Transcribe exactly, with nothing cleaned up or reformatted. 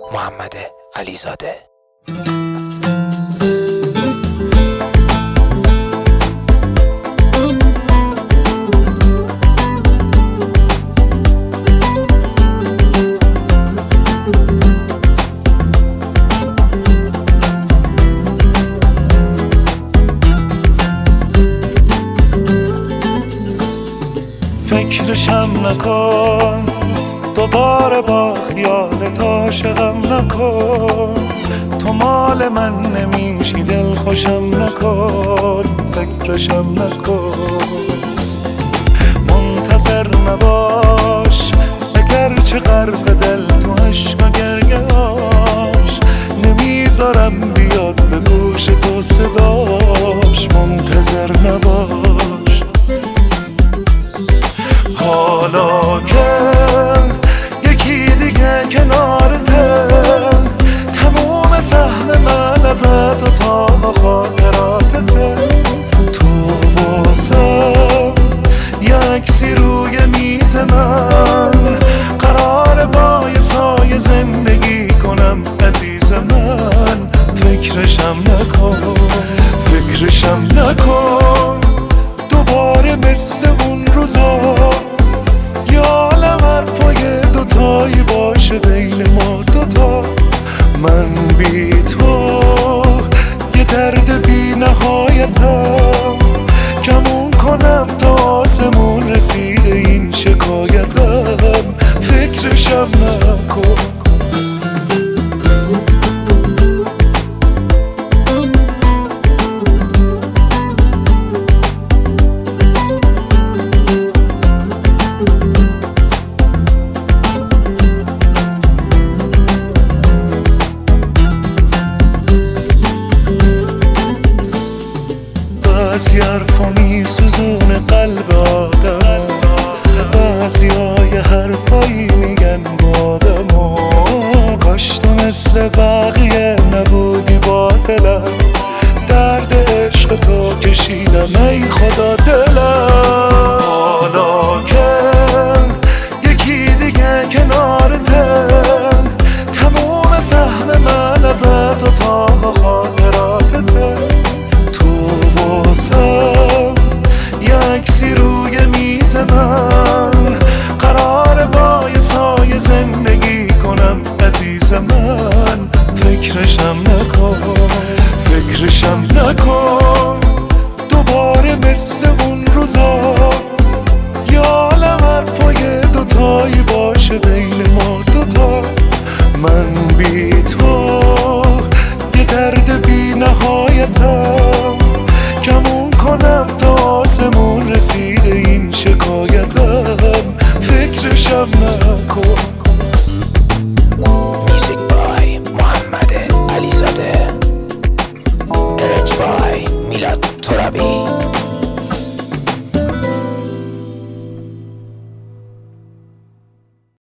محمد علیزاده. فکرشم نکن دوباره با خیالت عاشقم نکن، تو مال من نمیشی دل خوشم نکن، فکرشم نکن. منتظر نباش اگرچه غرق دل تو عشق و گریه‌اش، نمیذارم بیاد به گوش تو صداش. منتظر نباش حالا که یکی دیگه کنارته، تموم سهم من ازت و تا خاطراتته. تو واسم یه عکسی روی میز من، قرار با یه سایه زندگی کنم عزیز من. فکرشم نکن فکرشم نکن دوباره مثل اون روزا، یه عالم حرفای دوتایی باشه بین ما دوتا. من بی تو یه درد بی نهایتم، کمون کنم تا آسمون رسیده این شکایتم. فکرشم نکن